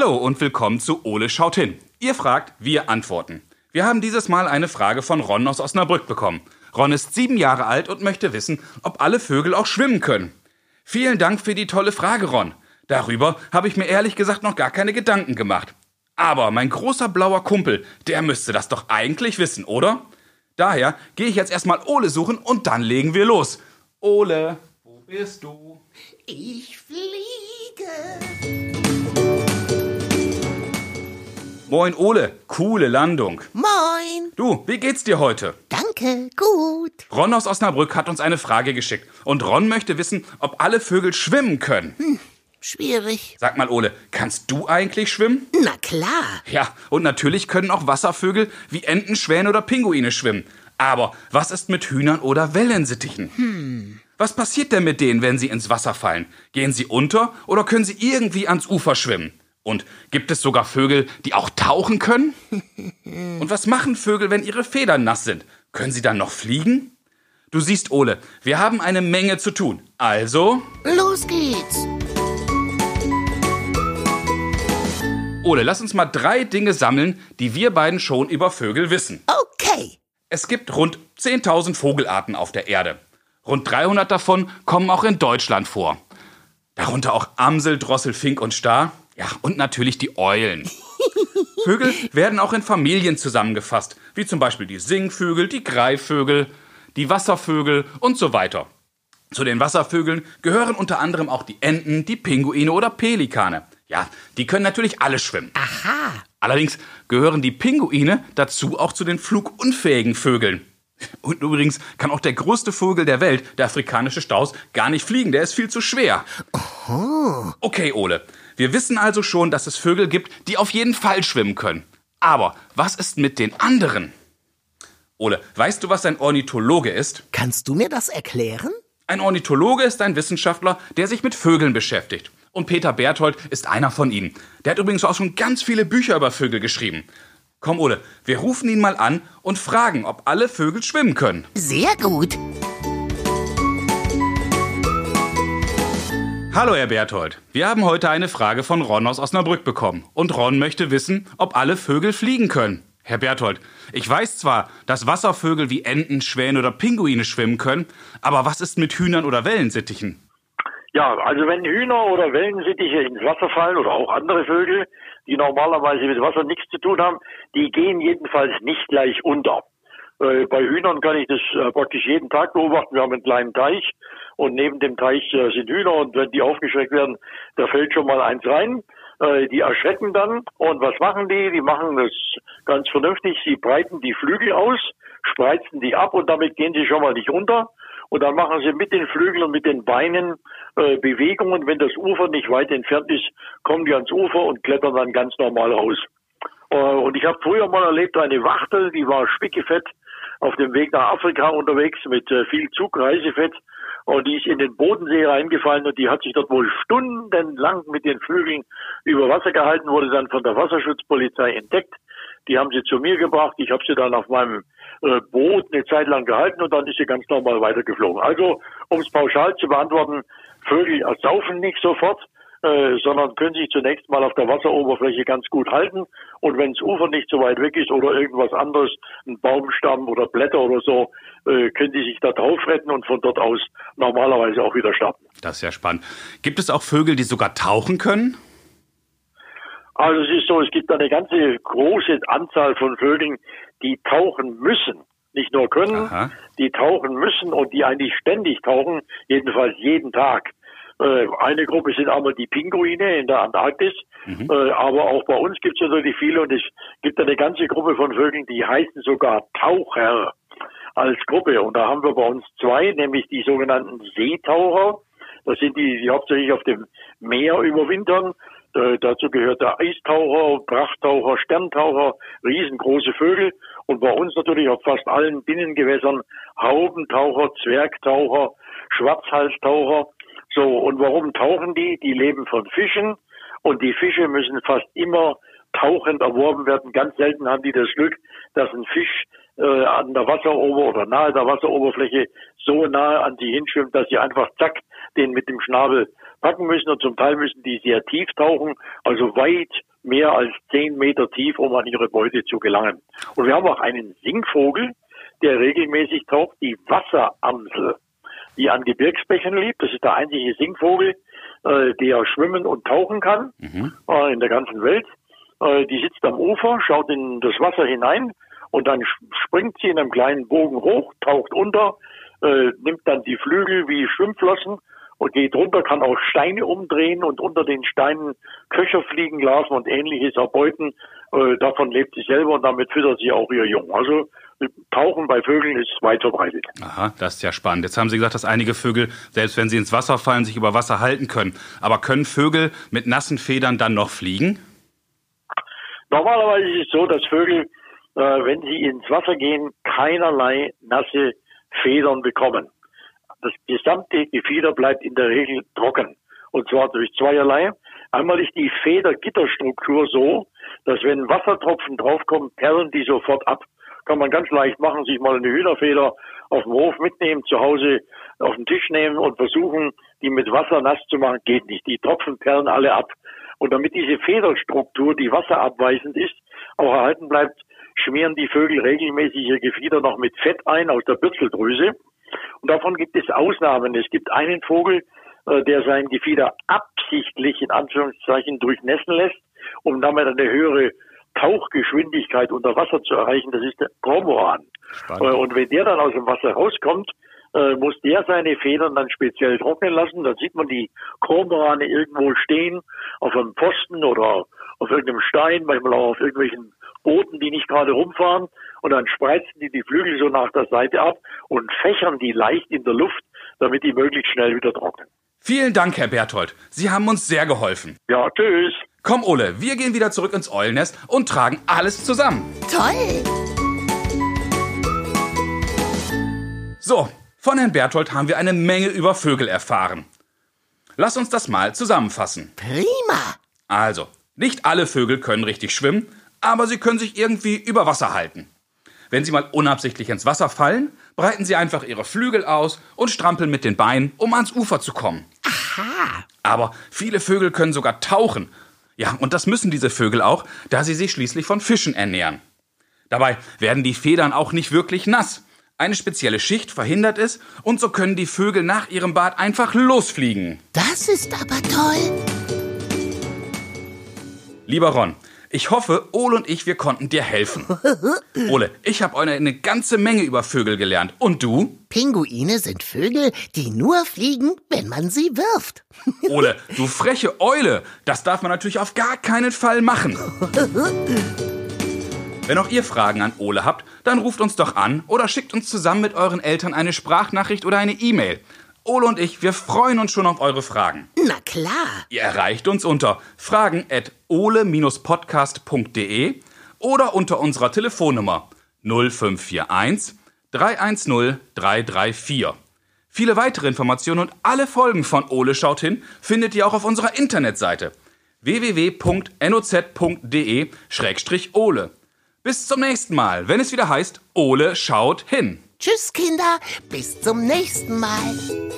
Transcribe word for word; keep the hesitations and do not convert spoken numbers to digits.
Hallo und willkommen zu Ole schaut hin. Ihr fragt, wir antworten. Wir haben dieses Mal eine Frage von Ron aus Osnabrück bekommen. Ron ist sieben Jahre alt und möchte wissen, ob alle Vögel auch schwimmen können. Vielen Dank für die tolle Frage, Ron. Darüber habe ich mir ehrlich gesagt noch gar keine Gedanken gemacht. Aber mein großer blauer Kumpel, der müsste das doch eigentlich wissen, oder? Daher gehe ich jetzt erstmal Ole suchen und dann legen wir los. Ole, wo bist du? Ich fliege. Moin Ole, coole Landung. Moin. Du, wie geht's dir heute? Danke, gut. Ron aus Osnabrück hat uns eine Frage geschickt. Und Ron möchte wissen, ob alle Vögel schwimmen können. Hm, schwierig. Sag mal Ole, kannst du eigentlich schwimmen? Na klar. Ja, und natürlich können auch Wasservögel wie Enten, Schwäne oder Pinguine schwimmen. Aber was ist mit Hühnern oder Wellensittichen? Hm. Was passiert denn mit denen, wenn sie ins Wasser fallen? Gehen sie unter oder können sie irgendwie ans Ufer schwimmen? Und gibt es sogar Vögel, die auch tauchen können? Und was machen Vögel, wenn ihre Federn nass sind? Können sie dann noch fliegen? Du siehst, Ole, wir haben eine Menge zu tun. Also... Los geht's. Ole, lass uns mal drei Dinge sammeln, die wir beiden schon über Vögel wissen. Okay. Es gibt rund zehntausend Vogelarten auf der Erde. Rund dreihundert davon kommen auch in Deutschland vor. Darunter auch Amsel, Drossel, Fink und Star. Ja, und natürlich die Eulen. Vögel werden auch in Familien zusammengefasst, wie zum Beispiel die Singvögel, die Greifvögel, die Wasservögel und so weiter. Zu den Wasservögeln gehören unter anderem auch die Enten, die Pinguine oder Pelikane. Ja, die können natürlich alle schwimmen. Aha. Allerdings gehören die Pinguine dazu auch zu den flugunfähigen Vögeln. Und übrigens kann auch der größte Vogel der Welt, der afrikanische Strauß, gar nicht fliegen. Der ist viel zu schwer. Oh. Okay, Ole. Wir wissen also schon, dass es Vögel gibt, die auf jeden Fall schwimmen können. Aber was ist mit den anderen? Ole, weißt du, was ein Ornithologe ist? Kannst du mir das erklären? Ein Ornithologe ist ein Wissenschaftler, der sich mit Vögeln beschäftigt. Und Peter Berthold ist einer von ihnen. Der hat übrigens auch schon ganz viele Bücher über Vögel geschrieben. Komm, Ole, wir rufen ihn mal an und fragen, ob alle Vögel schwimmen können. Sehr gut. Hallo, Herr Berthold. Wir haben heute eine Frage von Ron aus Osnabrück bekommen. Und Ron möchte wissen, ob alle Vögel fliegen können. Herr Berthold, ich weiß zwar, dass Wasservögel wie Enten, Schwäne oder Pinguine schwimmen können, aber was ist mit Hühnern oder Wellensittichen? Ja, also wenn Hühner oder Wellensittiche ins Wasser fallen oder auch andere Vögel, die normalerweise mit Wasser nichts zu tun haben, die gehen jedenfalls nicht gleich unter. Äh, bei Hühnern kann ich das äh, praktisch jeden Tag beobachten. Wir haben einen kleinen Teich und neben dem Teich äh, sind Hühner und wenn die aufgeschreckt werden, da fällt schon mal eins rein. Äh, die erschrecken dann und was machen die? Die machen das ganz vernünftig. Sie breiten die Flügel aus, spreizen die ab und damit gehen sie schon mal nicht unter. Und dann machen sie mit den Flügeln und mit den Beinen äh, Bewegungen. Wenn das Ufer nicht weit entfernt ist, kommen die ans Ufer und klettern dann ganz normal raus. Äh, und ich habe früher mal erlebt, eine Wachtel, die war spickefett auf dem Weg nach Afrika unterwegs mit äh, viel Zugreisefett. Und die ist in den Bodensee reingefallen und die hat sich dort wohl stundenlang mit den Flügeln über Wasser gehalten, wurde dann von der Wasserschutzpolizei entdeckt. Die haben sie zu mir gebracht. Ich habe sie dann auf meinem äh, Boot eine Zeit lang gehalten und dann ist sie ganz normal weitergeflogen. Also, um es pauschal zu beantworten, Vögel ersaufen nicht sofort, äh, sondern können sich zunächst mal auf der Wasseroberfläche ganz gut halten. Und wenn das Ufer nicht so weit weg ist oder irgendwas anderes, ein Baumstamm oder Blätter oder so, äh, können die sich da drauf retten und von dort aus normalerweise auch wieder starten. Das ist ja spannend. Gibt es auch Vögel, die sogar tauchen können? Also es ist so, es gibt eine ganze große Anzahl von Vögeln, die tauchen müssen. Nicht nur können, Aha. die tauchen müssen und die eigentlich ständig tauchen, jedenfalls jeden Tag. Äh, eine Gruppe sind einmal die Pinguine in der Antarktis, mhm. äh, aber auch bei uns gibt es natürlich viele und es gibt eine ganze Gruppe von Vögeln, die heißen sogar Taucher als Gruppe. Und da haben wir bei uns zwei, nämlich die sogenannten Seetaucher. Das sind die, die hauptsächlich auf dem Meer überwintern. Äh, dazu gehört der Eistaucher, Prachttaucher, Sterntaucher, riesengroße Vögel. Und bei uns natürlich auf fast allen Binnengewässern Haubentaucher, Zwergtaucher, Schwarzhalstaucher. So, und warum tauchen die? Die leben von Fischen und die Fische müssen fast immer tauchend erworben werden. Ganz selten haben die das Glück, dass ein Fisch äh, an der Wasseroberfläche oder nahe der Wasseroberfläche so nahe an sie hinschwimmt, dass sie einfach zack den mit dem Schnabel packen müssen. Und zum Teil müssen die sehr tief tauchen, also weit mehr als zehn Meter tief, um an ihre Beute zu gelangen. Und wir haben auch einen Singvogel, der regelmäßig taucht, die Wasseramsel, die an Gebirgsbächen lebt. Das ist der einzige Singvogel, äh, der schwimmen und tauchen kann, mhm. äh, in der ganzen Welt. Äh, die sitzt am Ufer, schaut in das Wasser hinein und dann springt sie in einem kleinen Bogen hoch, taucht unter, äh, nimmt dann die Flügel wie Schwimmflossen und geht runter, kann auch Steine umdrehen und unter den Steinen Köcher fliegen lassen und Ähnliches erbeuten. Äh, davon lebt sie selber und damit füttert sie auch ihr Jungen. Also Tauchen bei Vögeln ist weit verbreitet. Aha, das ist ja spannend. Jetzt haben Sie gesagt, dass einige Vögel, selbst wenn sie ins Wasser fallen, sich über Wasser halten können. Aber können Vögel mit nassen Federn dann noch fliegen? Normalerweise ist es so, dass Vögel, äh, wenn sie ins Wasser gehen, keinerlei nasse Federn bekommen. Das gesamte Gefieder bleibt in der Regel trocken. Und zwar durch zweierlei. Einmal ist die Federgitterstruktur so, dass wenn Wassertropfen draufkommen, perlen die sofort ab. Kann man ganz leicht machen, sich mal eine Hühnerfeder auf dem Hof mitnehmen, zu Hause auf den Tisch nehmen und versuchen, die mit Wasser nass zu machen. Geht nicht. Die Tropfen perlen alle ab. Und damit diese Federstruktur, die wasserabweisend ist, auch erhalten bleibt, schmieren die Vögel regelmäßig ihr Gefieder noch mit Fett ein aus der Bürzeldrüse. Und davon gibt es Ausnahmen. Es gibt einen Vogel, äh, der sein Gefieder absichtlich in Anführungszeichen durchnässen lässt, um damit eine höhere Tauchgeschwindigkeit unter Wasser zu erreichen. Das ist der Kormoran. Äh, und wenn der dann aus dem Wasser rauskommt, äh, muss der seine Federn dann speziell trocknen lassen. Dann sieht man die Kormorane irgendwo stehen, auf einem Pfosten oder auf irgendeinem Stein, manchmal auch auf irgendwelchen Booten, die nicht gerade rumfahren. Und dann spreizen die die Flügel so nach der Seite ab und fächern die leicht in der Luft, damit die möglichst schnell wieder trocknen. Vielen Dank, Herr Berthold. Sie haben uns sehr geholfen. Ja, tschüss. Komm, Ole, wir gehen wieder zurück ins Eulennest und tragen alles zusammen. Toll! So, von Herrn Berthold haben wir eine Menge über Vögel erfahren. Lass uns das mal zusammenfassen. Prima! Also, nicht alle Vögel können richtig schwimmen, aber sie können sich irgendwie über Wasser halten. Wenn sie mal unabsichtlich ins Wasser fallen, breiten sie einfach ihre Flügel aus und strampeln mit den Beinen, um ans Ufer zu kommen. Aha! Aber viele Vögel können sogar tauchen. Ja, und das müssen diese Vögel auch, da sie sich schließlich von Fischen ernähren. Dabei werden die Federn auch nicht wirklich nass. Eine spezielle Schicht verhindert es und so können die Vögel nach ihrem Bad einfach losfliegen. Das ist aber toll! Lieber Ron, ich hoffe, Ole und ich, wir konnten dir helfen. Ole, ich habe heute eine ganze Menge über Vögel gelernt. Und du? Pinguine sind Vögel, die nur fliegen, wenn man sie wirft. Ole, du freche Eule, das darf man natürlich auf gar keinen Fall machen. Wenn auch ihr Fragen an Ole habt, dann ruft uns doch an oder schickt uns zusammen mit euren Eltern eine Sprachnachricht oder eine E-Mail. Ole und ich, wir freuen uns schon auf eure Fragen. Na klar. Ihr erreicht uns unter fragen at ole podcast punkt de oder unter unserer Telefonnummer null fünf vier eins drei eins null drei drei vier. Viele weitere Informationen und alle Folgen von Ole schaut hin findet ihr auch auf unserer Internetseite w w w punkt noz punkt de slash ole. Bis zum nächsten Mal, wenn es wieder heißt, Ole schaut hin. Tschüss, Kinder. Bis zum nächsten Mal.